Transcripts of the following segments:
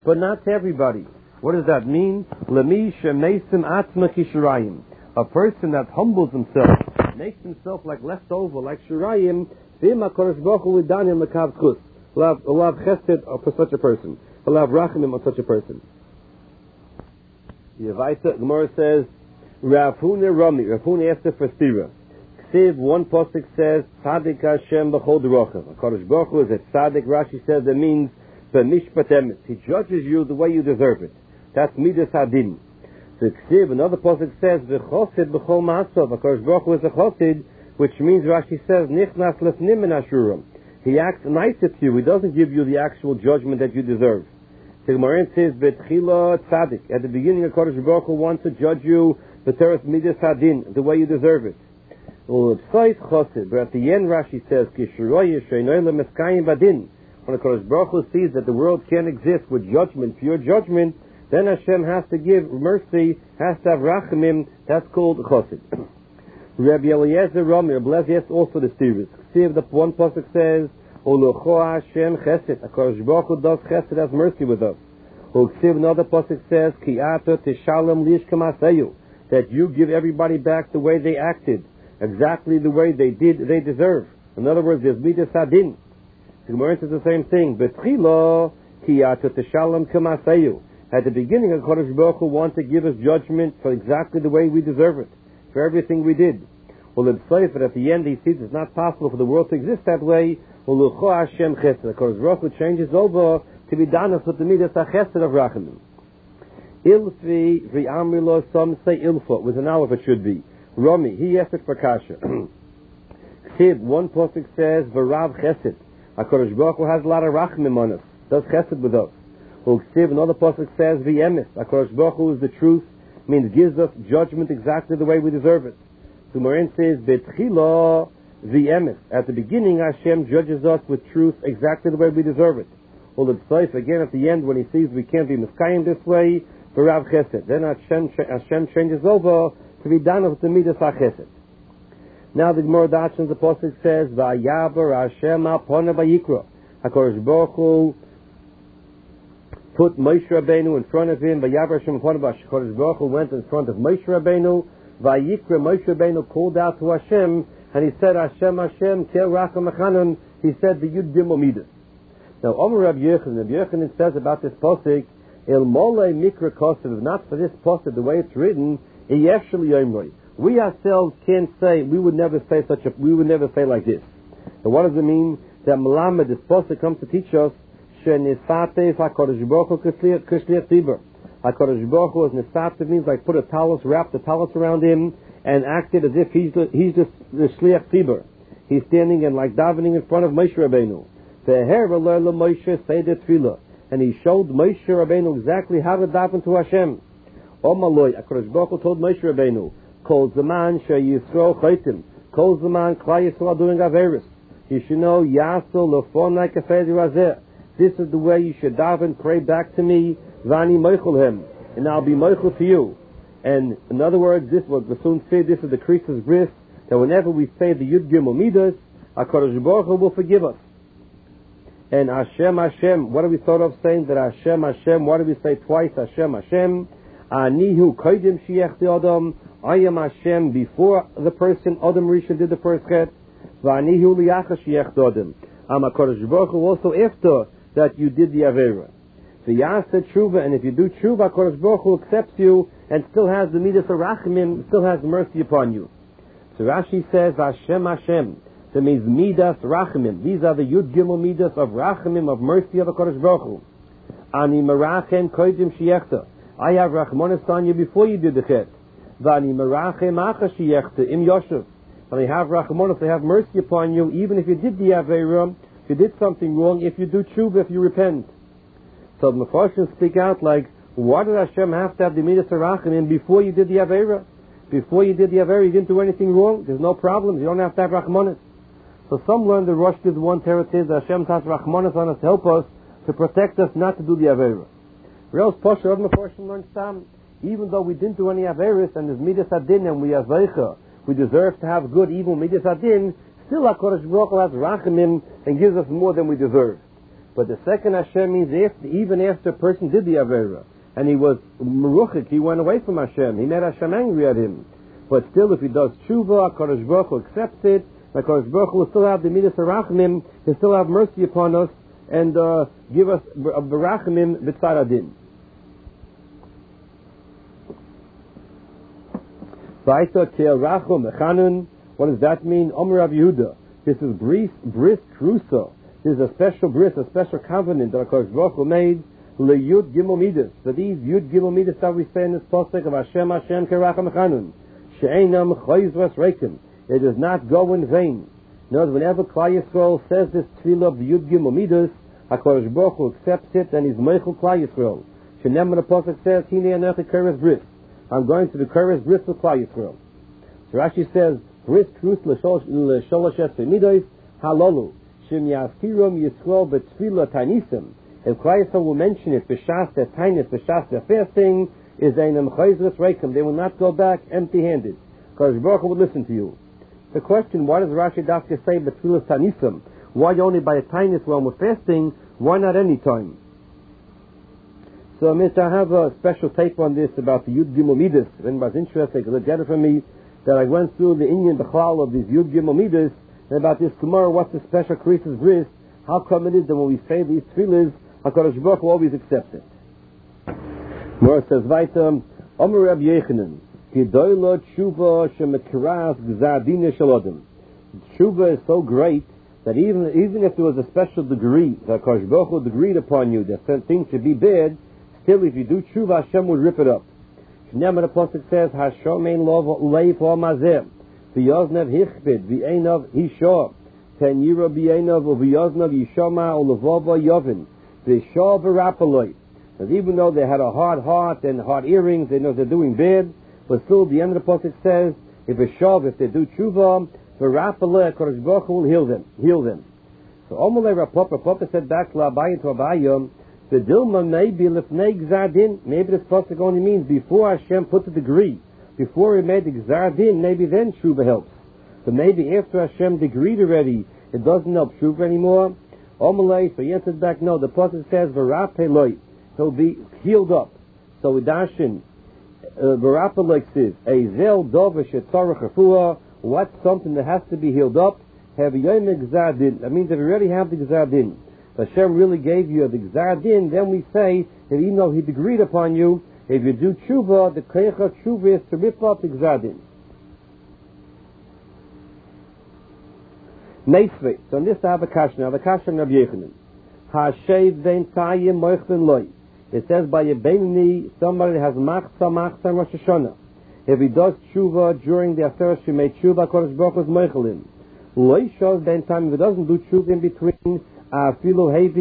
but not to everybody. What does that mean? Lemi shemesim atzma kishurayim. A person that humbles himself, makes himself like leftover, like shurayim, v'im HaKadosh Baruch Hu l'danim l'kav chus. He'll have chesed for such a person. He'll have rachamim on such a person. The Gemara says, Rav Huna asked for stira. Ksiv, one posuk says, Tzadik Hashem b'chol derochem. HaKadosh Baruch Hu is a tzadik. Rashi says that means b'mishpat emes. He judges you the way you deserve it. That's midas hadin. So Ksiv, another posuk says, V'chosid b'chol ma'asov. HaKadosh Baruch Hu is a chosid, which means Rashi says, Nichnas lefnim min ashurim. He acts nicer to you. He doesn't give you the actual judgment that you deserve. The Gemara says, Betchila tzadik. At the beginning, HaKadosh Baruch Hu wants to judge you b'teres midas hadin, the way you deserve it. But at the end, Rashi says, when HaKadosh Baruch Hu sees that the world can't exist with judgment, pure judgment, then Hashem has to give mercy, has to have rachamim. That's called chassid. Rabbi Eliezer Rami, Rabbi Eliezer also the steers. See if the one pasuk says, Olocho Hashem chesed. HaKadosh Baruch Hu does chesed, has mercy with us. Another pasuk says, Ki ato tishalem lishkem aseyu, that you give everybody back the way they acted, exactly the way they deserve. In other words, there's midas hadin. The Gemara says the same thing. Betchila ki ato tishalem kemaseyu. At the beginning, HaKadosh Baruch Hu wants to give us judgment for exactly the way we deserve it, for everything we did. But at the end, he sees it's not possible for the world to exist that way. HaKadosh Baruch Hu changes over to be done with the midas chesed of rachamim. Ilfi v'amrilo, some say ilfa with an aleph it should be. Rami, he asked it for kasha. Ksiv, one pasuk says v'rav chesed. HaKadosh Baruch Hu has a lot of rachamim on us, does chesed with us. Ksiv, another pasuk says v'emes. HaKadosh Baruch Hu is the truth, means gives us judgment exactly the way we deserve it. So Morin says betchila v'emes. At the beginning, Hashem judges us with truth exactly the way we deserve it. Again, at the end, when he sees we can't be miskayim this way, v'rav chesed. Then Hashem changes over to be done with the midas chesed. Now the Gemara Dachshon, the pasuk says, "Vayaber Hashem apona vayikra." HaKadosh Baruch Hu put Moshe Rabbeinu in front of him. Vayaber Hashem apona vayikra. HaKadosh Baruch Hu went in front of Moshe Rabbeinu. Vayikra, Moshe Rabbeinu called out to Hashem, and he said, "Hashem, Hashem, kel racham echanan." He said the Yud Gimel Midas. Now, Omer Rabbi Yochanan says about this pasuk, "El mole mikra kosev." Not for this pasuk, the way it's written. We ourselves can't say, we would never say like this. So what does it mean? That Malamed, this pasuk comes to teach us, Shenisatev HaKadosh Baruch Hu k'shliach tzibur. HaKadosh Baruch Hu is nisatev, means like put a talus, wrapped the talus around him, and acted as if he's the shliach tzibur. He's standing and like davening in front of Moshe Rabbeinu. And he showed Moshe Rabbeinu exactly how to daven to Hashem. Omaloi, HaKadosh Baruch Hu told Moshe Rabbeinu, Kol Zaman Sheyisro Chaitim, Kol Zaman Klai Yisrael doing Averis. You should know, Yaso Lefon Kafed Razeh. This is the way you should daven, pray back to me, Vani Meichel Him, and I'll be Meichel to you. And in other words, this what we soon say, this is the Christus bris, that whenever we say the Yud Gimel Midas, HaKadosh Baruch Hu will forgive us. And Hashem, Hashem, what do we thought of saying that Hashem, Hashem, what do we say twice, Hashem, Hashem? Anihu koidim shiach Adam. I am Hashem before the person Adam Rishon did the first chet. V'anihu liyacha shiach Adam. I'm HaKadosh Baruch Hu also after that you did the avera. So Yaseh tshuva, and if you do tshuva, HaKadosh Baruch Hu accepts you and still has the midas of rachamim, still has mercy upon you. So Rashi says Hashem, Hashem. That means midas rachamim. These are the Yud Gimel midas of rachamim, of mercy of HaKadosh Baruch Hu. Ani merachem koidim shiachta. I have rachmanis on you before you did the chet. Vani merachem acha shiachta im yoshev. And I have rachmanis, I have mercy upon you, even if you did the avera, if you did something wrong, if you do tshuva, if you repent. So the Mefarshim speak out like, why did Hashem have to have the midas rachamim before you did the avera? Before you did the avera, you didn't do anything wrong. There's no problems. You don't have to have rachmanis. So some learn the Rosh did one teretz that Hashem has rachmanis on us to help us, to protect us not to do the avera. Real Posher, Odom Mefarshim learned some. Even though we didn't do any averis and there's midas adin and we have zeicha, we deserve to have good, evil midas adin. Still, HaKadosh Baruch Hu has rachamim and gives us more than we deserve. But the second Hashem means even after a person did the Avera, and he was meruchik, he went away from Hashem, he made Hashem angry at him. But still, if he does tshuva, HaKadosh Baruch Hu accepts it, HaKadosh Baruch Hu will still have the midas harachmim, he'll still have mercy upon us, and give us barachmim b'tzad adin. What does that mean? Omer Rav Yehuda. This is bris trusa. This is a special bris, a special covenant that HaKadosh Baruch Hu made leyud gimel midas. So these yud gimel midas that we say in this pasuk of Hashem keracham echanun she'einam chayzras reikim. It does not go in vain. Notice whenever Klal Yisrael says this tefillah of the yud gimel midas, HaKadosh Baruch Hu accepts it and he's meichel Klal Yisrael. Shenem the pasuk says Hinei Anochi Keres Bris. I'm going to the Keres Bris with Klal Yisrael. So Rashi says bris trus l'sholosh esrei midos halalu shem yaskirum Yisrael b'tefillah tanisim. If Klal Yisrael will mention it b'shas their tainis, b'shas their fasting, is einam chayzras reikim. They will not go back empty-handed. HaKadosh Baruch Hu would listen to you. The question: why does Rashi Dafka say b'tefillah tanisim? Why only by a tainis when we're fasting? Why not any time? So, I have a special tape on this about the Yud Gimel Midas. If anybody's interested, you can get it from me. That I went through the Inyan B'chlal of these Yud Gimel Midas, and about this Gemara, what's the special Krisis Bris? How come it is that when we say these tefillahs, HaKadosh Baruch Hu always accepts it? Gemara says, Vaitam, Omer Rab Yechanan, Gedoyla Tshuva Shemekiras Gzar Dina Shalodim. Tshuva is so great that even if there was a special degree that HaKadosh Baruch Hu decreed upon you that things should be bad, still if you do tshuva, Hashem would rip it up. Shneimah the pasuk says, Hashomein leif ha'mazeh, v'yoznav hichbid, v'einav hishah, ten yira b'einav, v'yoznav yishama, u'levova yovin, v'shah v'rapaloi. And even though they had a hard heart and hard earrings, they know they're doing bad, but still the end of the pasuk says, if they do tshuva, v'rapaloi, HaKadosh Baruch Hu will heal them. So Omalei Rav Papa said back to Abaye to Abaye, the Dilma maybe lifnei gzardin. Maybe this pasuk only means before Hashem put the degree, before He made the gzardin. Maybe then tshuva helps. But maybe after Hashem decreed already, it doesn't help tshuva anymore. Omalei, so he answered back, no. The pasuk says v'rapeloi, he'll be healed up. So we dashin v'rapeloi says a zel dover shetzarach refuah. What's something that has to be healed up? Have yom gzardin. That means if you already have the gzardin, Hashem really gave you the Gzar Din, then we say that even though He decreed upon you, if you do tshuva, the Keich of tshuva is to rip off the Gzar Din. Meisvei. So on this I have a kasha. Now the kasha of Yechanan. Hashev vein tayim moichlen loy. It says by a Beinani, somebody has machsa Rosh Hashanah. If he does tshuva during the Aseret Shemei tshuva, HaKadosh Baruch Hu is moichelim. Loy shows vein tayim, if he doesn't do tshuva in between, even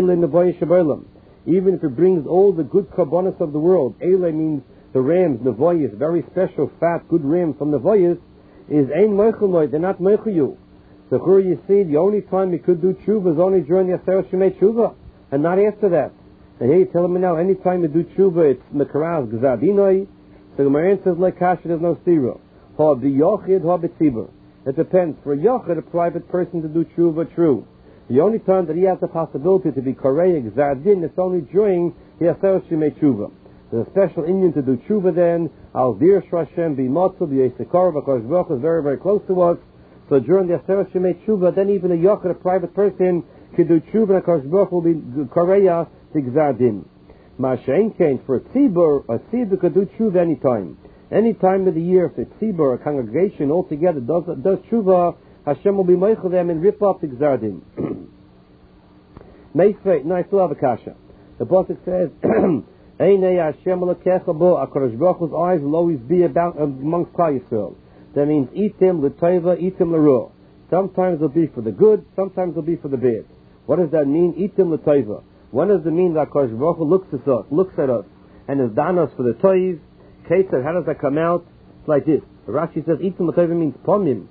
if it brings all the good karbonos of the world, Ele means the rams, Nevoyas, very special, fat, good rams from Nevoyas, is Ein Moicheloi, they're not Moicheyu. So here you see, the only time you could do tshuva is only during the Aseret Shemei tshuva, and not after that. And here you're telling me now, any time you do tshuva, it's Mekaraz Gzadinoi, so the Gemara says, like Kasha, there's no stira. Ha b'yochid, ha b'tzibur. It depends. For a yochid, a private person to do tshuva, true. The only time that he has the possibility to be korei gzardin, it's only during the Aseret Shemei tshuva. There's a special Indian to do tshuva then. Al dir Hashem b'motzu b'yesekor, because Baruch is very, very close to us. So during the Aseret Shemei tshuva, then even a yochid, a private person, could do tshuva, because Baruch will be koreya to gzardin. Ma'ashein kain, for a tzibur could do tshuva anytime. Any time of the year, if a tzibur, a congregation altogether does tshuva, Hashem will be meichel them and rip off the gzardin. Meisvei, no, I still have a kasha. The pasuk says, Einei Hashem lekecha bo, HaKadosh Baruch Hu's eyes will always be about amongst Klal Yisrael. That means itim l'tova, itim l'ruah. Sometimes it'll be for the good, sometimes it'll be for the bad. What does that mean? Itim l'tova. When does it mean that HaKadosh Baruch Hu looks at us, and has done us for the toiv? Ketzad, how does that come out? It's like this. Rashi says, itim l'tova means pomim.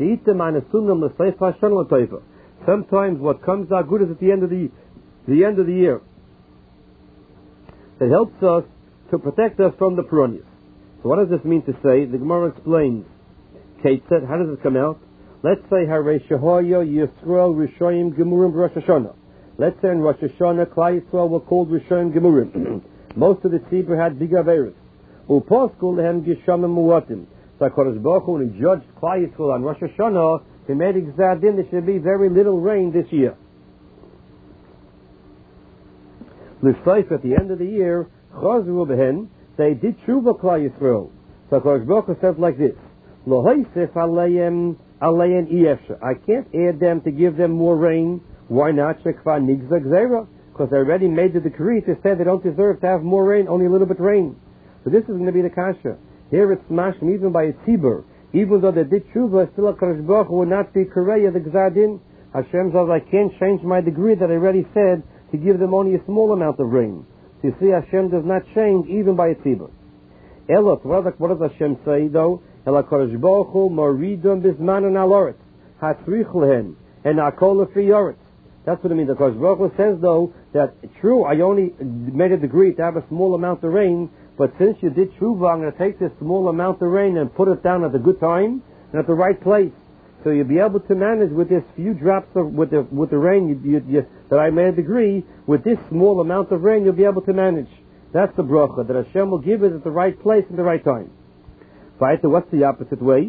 Sometimes what comes out good is at the end of the year. It helps us to protect us from the Peronius. So what does this mean to say? The Gemara explains. Kate said, how does it come out? Let's say Harei Shehoyo Yisrael Rishoyim Gemurim Rosh Hashanah. Let's say in Rosh Hashanah, Klal Yisrael were called Rishon Gemurim. Most of the tzibur had big averos. Uposkul lehem gishamim muatim. So HaKadosh Baruch Hu, when He judged Klal Yisrael on Rosh Hashanah, He made gzar din there should be very little rain this year. L'sayf, at the end of the year, chazru behen, they did tshuva Klal Yisrael. So HaKadosh Baruch Hu says like this: Lo haysef aleihem iyefsha. I can't add them to give them more rain. Why not? Shekva nigza gzeira. Because I already made the decree to say they don't deserve to have more rain, only a little bit rain. So this is going to be the kasha. Here it's mashim even by a tzibur. Even though they did tshuva, still HaKadosh Baruch Hu would not be kareya the gzar din. Hashem says, I can't change my decree that I already said to give them only a small amount of rain. So you see, Hashem does not change even by a tzibur. Elot, what does Hashem say though? El HaKadosh Baruch Hu moridum bizmanan al oretz hatzrich lehen and akol lefi oretz. That's what it means. The HaKadosh Baruch Hu says though that true, I only made a decree to have a small amount of rain, but since you did tshuva, I'm going to take this small amount of rain and put it down at the good time and at the right place. So you'll be able to manage with this few drops of with the rain that I made a decree. With this small amount of rain, you'll be able to manage. That's the bracha that Hashem will give it at the right place and the right time. Weiter, what's the opposite way?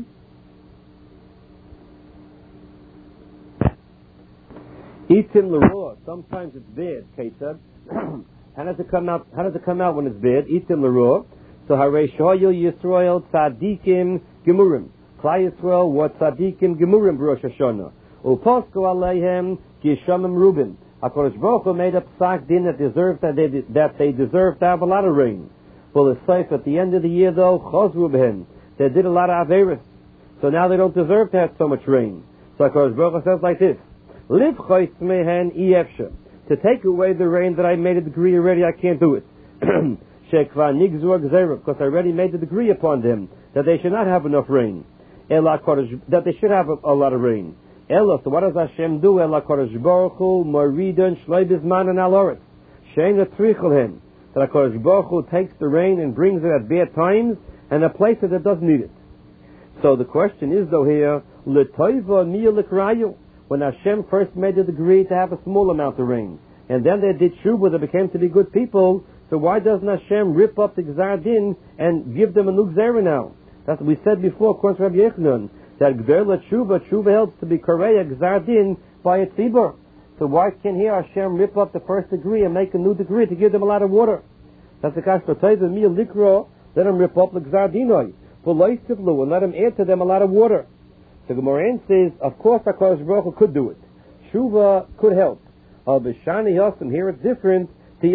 Itim l'roah. Sometimes it's bad. Ketzad. How does it come out? How does it come out when it's bad? Itim l'roah. So Harei Shoyel Yisrael Tzadikim Gemurim. Klal Yisrael what Tzadikim Gemurim Rosh Hashanah. Uposko Aleihem Gishamim Rubin. HaKadosh Baruch Hu made up psak din that they deserve to have a lot of rain. Well, it's safe at the end of the year though. Chazru b'hen. They did a lot of averis, so now they don't deserve to have so much rain. So HaKadosh Baruch Hu says like this: Liv chois mehen iyefsha. To take away the rain that I made a decree already, I can't do it. Shekva nigzur gzeira, because I already made the decree upon them that they should not have enough rain. That they should have a lot of rain. Ella, so what does Hashem do? Ella HaKadosh Baruch Hu moridon shlei bizmanan al oretz shein letrichel. That HaKadosh Baruch Hu takes the rain and brings it at bad times and a place that doesn't need it. So the question is though here, l'toiva miya l'krayu. When Hashem first made the decree to have a small amount of rain, and then they did shuvah, they became to be good people, so why doesn't Hashem rip up the gzar din and give them a new gzera now? That's what we said before, according to Rabbi Yochanan, that gzera tshuva helps to be kareya gzar din by a tzibur. So why can't here Hashem rip up the first decree and make a new decree to give them a lot of water? That's the kasha. Toiva miya l'kra. Let them rip up the gzar dinoi, and let them add to them a lot of water. The Gemara says, of course, HaKadosh Baruch Hu could do it. Shuvah could help. B'shani Yosem, here it's different.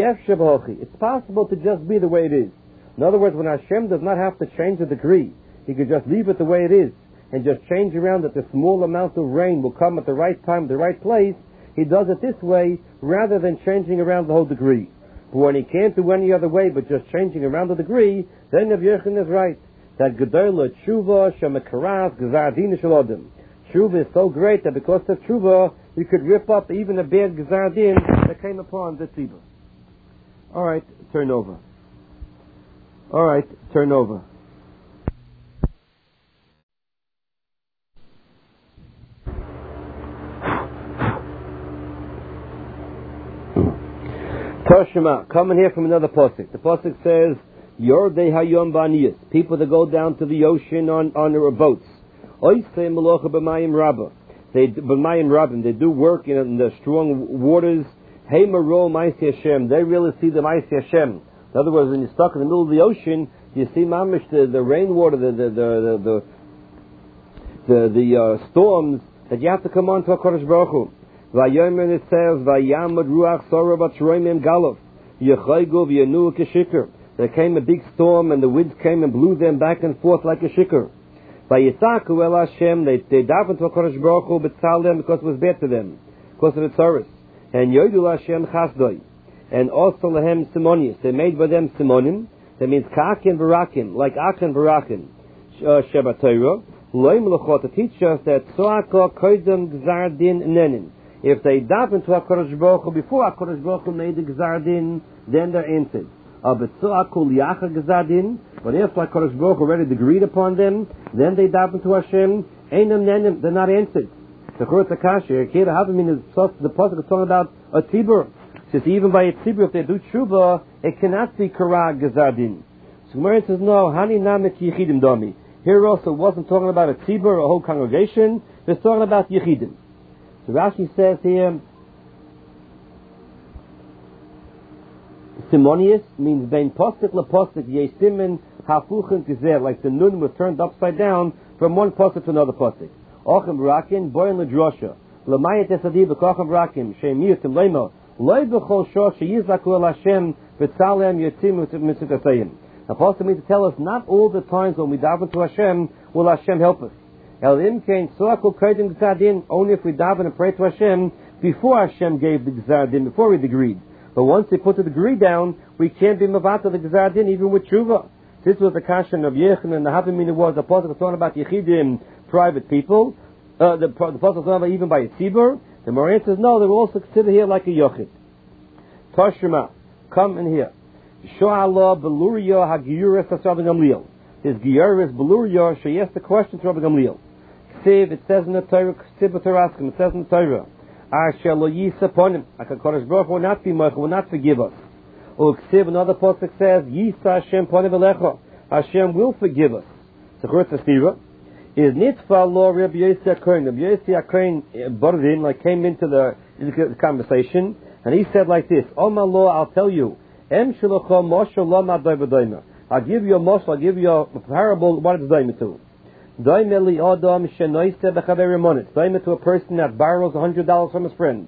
It's possible to just be the way it is. In other words, when Hashem does not have to change the decree, He could just leave it the way it is and just change around that the small amount of rain will come at the right time, the right place. He does it this way rather than changing around the whole decree. But when He can't do any other way but just changing around the decree, then Rabbi Yochanan is right. That Gedola Tshuva Shemekaras Gzar Din Shalodim. Tshuva is so great that because of Tshuva, you could rip up even a bad Gzar Din that came upon the tzibur. Alright, turn over. Toshima, coming here from another pasuk. The pasuk says, Yordei Hayom Baniyas, people that go down to the ocean on their boats. Oisei Melocha B'mayim Rabba. They do work in the strong waters. Hey Maro Ma'aseh Hashem. They really see the Ma'aseh Hashem. In other words, when you're stuck in the middle of the ocean, you see mamish the rainwater, the storms that you have to come on to HaKadosh Baruch Hu. Vayomer, it says, Vayamad Ruach Sora Batzroimim Galov Yechaygo V'Yanu Keshikr. There came a big storm and the winds came and blew them back and forth like a shikr. Vayisaku El Hashem, they davened to HaKadosh Baruch Hu betzal them because it was bad to them, because of the tzaris. And Yodul Hashem Chasdoi. And also Lahem Simonius. They made by them Simonim. That means Ka'akin Barakim, like Akin Barakim. Shabbat Torah. Loim L'chot, to teach us that So'aka Koidem Gzar Din Nenin. If they davened to HaKadosh Baruch Hu before HaKadosh Baruch Hu made the Gzar Din, then they're answered. But if HaKadosh Baruch Hu already agreed upon them, then they daven to Hashem, they're not answered. The pasuk is talking about a tzibur. Says even by a tzibur, if they do tshuva, it cannot be karag gezadin. So Gemara says no. Hani namek yichidim dami. Here also wasn't talking about a tzibur, a whole congregation. It's talking about yichidim. So Rashi says here, Simonius means bein postik lepostik yesimin hafuchen gezer, like the nun was turned upside down from one postik to another postik. Ochem rakin boyin ledrosha lemayet esadi bekochem rakim sheimiutim lema loy bechol shor sheyizaku el Hashem v'tzalem yotzim mitzvotayim. The apostle means to tell us not all the times when we daven to Hashem will Hashem help us. Elim kein soakul kodim gzadin, only if we daven and pray to Hashem before Hashem gave the gzadin, before we agreed. But once they put the degree down, we can't be mavata the gzadin even with tshuva. This was the kashan of Yechon, and the Havamina was the apostle was talking about Yechidim, private people. The apostle was talking about even by a tzibur. The Moran says no, they were also considered here like a yochid. Toshima, come in here. Sho'allah beluria hagiyuris Rabbi Gamliel. This giyuris beluria. She asked the question to Rabbi Gamliel. Ksiv, it says in the Torah. Ksiv b'Toraskim, it says in the Torah. Asher lo yisaponim. HaKadosh Baruch will not be mochel, will not forgive us. Or Ksiv, another pasuk says, Yisa Hashem ponim v'lecha. Hashem will forgive us. So first the Sira is nitfa lo Rabbi Yossi HaKohen. Rabbi Yossi HaKohen Bordin, like came into the conversation, and he said like this: Oh my Lord, I'll tell you. I'll give you a moshel, I'll give you a parable, what it's daima to. Daima to a person that borrows $100 from his friend.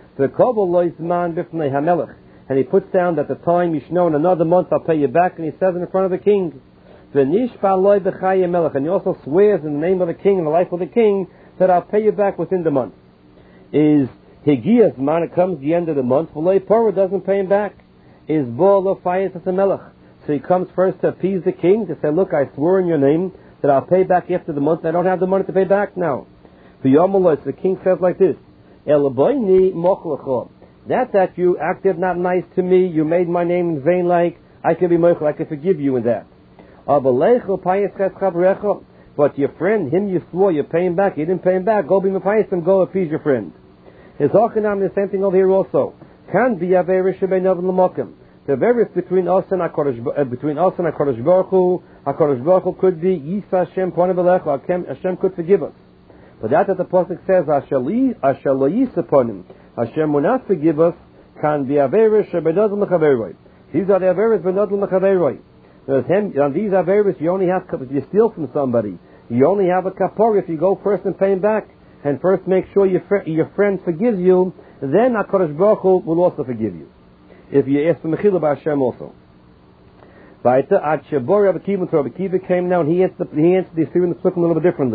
And he puts down that the time you should know in another month I'll pay you back, and he says in front of the king. And he also swears in the name of the king and the life of the king that I'll pay you back within the month. Is Higiyas man, it comes the end of the month, Pora doesn't pay him back. Is Bo Fayas as a melech. So he comes first to appease the king, to say, look, I swore in your name that I'll pay back after the month. I don't have the money to pay back now. So the king says like this: that you acted not nice to me, you made my name in vain, like I can be mochel, I can forgive you in that. But your friend, him you swore, you're paying back, you didn't pay him back, go be mepayis, go appease your friend. It's the same thing over here also. Can be a very the various between us and HaKadosh Baruch Hu. HaKadosh Baruch Hu could be Yisa Hashem Ponim V'lecha. Hashem could forgive us. But that the pasuk says Asher lo Yisa Ponim. Hashem will not forgive us. Can be averish benodel mechaveroi. These are the averish benodel mechaveroi. On these averish you only have, if you steal from somebody, you only have a kapor if you go first and pay him back, and first make sure your friend forgives you. Then HaKadosh Baruch Hu will also forgive you. If you ask for Mechila by Hashem also. Rabbi Kiva came now and he answered the students a little bit differently.